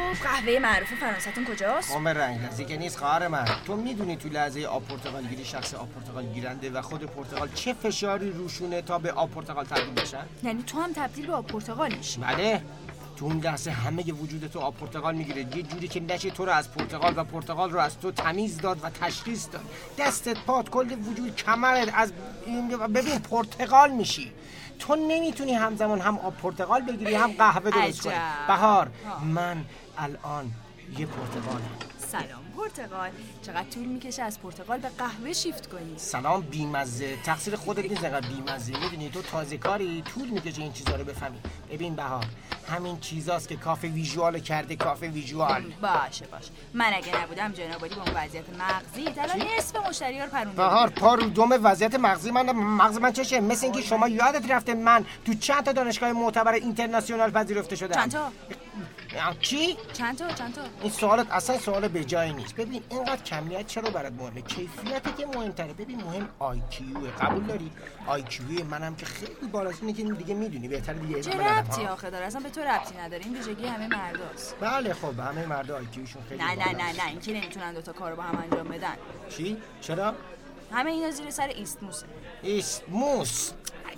قهوه معروف فرانسه‌تون کجاست؟ قم رنگرزی که نیست خواهر من. تو میدونی تو لحظه آب پرتقال گیری شخص آب پرتقال گیرنده و خود پرتقال چه فشاری روشونه تا به آب پرتقال تبدیل بشن؟ یعنی تو هم تبدیل به آب پرتقال میشی؟ بله. تو اون لحظه همه وجود تو آب پرتقال میگیره، یه جوری که نشه تو رو از پرتقال و پرتقال رو از تو تمیز داد و تشخیص داد. دستت، پات، کل وجود، کمرت از ببین پرتقال میشی. تو نمیتونی همزمان هم آب پرتقال بگیری هم قهوه درست کنی. بهار، من الان یه پرتقالم. سلام پرتقال. چقدر طول میکشه از پرتقال به قهوه شیفت کنی؟ سلام بیمزه. تقصیر خودت نیست انقدر بیمزه. میدونی تو تازه کاری، طول میکشه این چیزا رو بفهمی. ببین بهار، همین چیزاست که کافه ویژوال کرده. کافه ویژوال باشه. من اگه نبودم جناب عالی با اون وضعیت مغزی الان نصف مشتری‌ها رو پرونده. بهار، پا رو دم وضعیت مغزی من. مغز من چشه؟ مثل اینکه شما یادت رفته من تو چند تا دانشگاه معتبر اینترنشنال پذیرفته شدم. چند تا؟ چی؟ چند تا؟ این سوالت اصلا سوال به جایی نیست. ببین اینقدر کمیت چرا برات مهمه؟ کیفیته که مهمتره. ببین مهم IQ. قبول داری؟ IQ منم که خیلی بالاست. اینه که دیگه میدونی بهتره دیگه. چه ربطی آخه داره؟ اصلا به تو ربطی نداره. این ویژگی همه مرداست. بله خب همه مردا IQشون خیلی نه این که نمیتونن دوتا کارو با هم انجام بدن. چی؟ چرا؟ همه اینا زیر سر ایستموسه. ایستموس.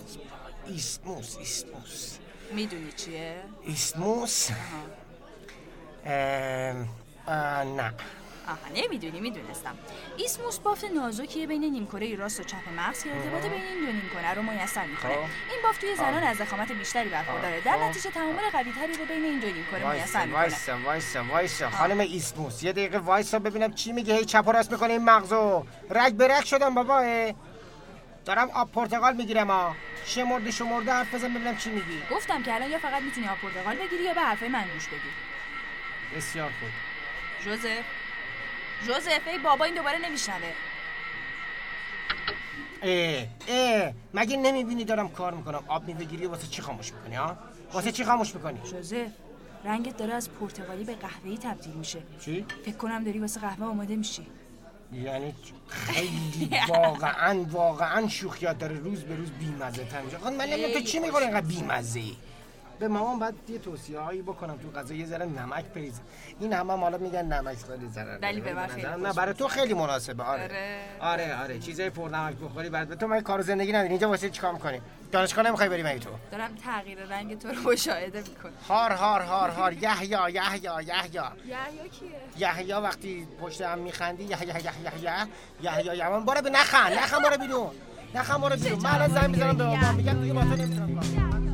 میدونی چیه؟ ایستموس؟ نه. نمیدونی. میدونستم. ایسموس بافت نازکیه بین نیمکره راست و چپ مغز که ارتباط بین این دو نیمکره رو میسر میکنه. این بافت توی زنان از ضخامت بیشتری برخورداره. در نتیجه تعامل قوی‌تری رو بین این دو نیمکره میسر میکنه. وایسا خانم ایسموس، یه دقیقه وایسا ببینم چی میگه. هی چپ و راست میکنه این مغزو. رگ به رگ شدم بابا. دارم آب پرتقال میگیرم. شمرده حرف بزن ببینم چی میگی. گفتم که الان یا فقط میتونی آب پرتقال بگیری یا به حرفای من گوش بدی. بسیار خوب. جوزف ای بابا این دوباره نمیشنوه. مگه نمیبینی دارم کار میکنم؟ آب میگیری واسه چی خاموش میکنی ها؟ واسه چی خاموش میکنی؟ جوزف رنگت داره از پرتقالی به قهوه‌ای تبدیل میشه. چی؟ فکر کنم داری واسه قهوه آماده میشی. یعنی خیلی واقعا شوخیات داره. روز به روز بیمزه تر میشه. من نمیدونم تو چی میکنه اینقدر بیمزه‌ای. به مامان باید یه توصیه‌هایی بکنم تو غذا یه ذره نمک بریز. این همه حالا میگن نمک خیلی ضرره. ولی به من خیلی نه برای تو خیلی مناسبه. آره چیزای پرنمک بخوری بعد تو من کار زندگی نداری. اینجا واسه چیکار می‌کنی؟ دانشگاه نمیخوای بری مگه تو؟ دارم تغییر رنگ تو رو مشاهده میکنم. هار یحیی کیه؟ یحیی وقتی پشت هم میخندی یحیی من برو به نخند برو بیرون. من الان زنگ میزنم به بابا میگم دیگه با تو نمیتونم.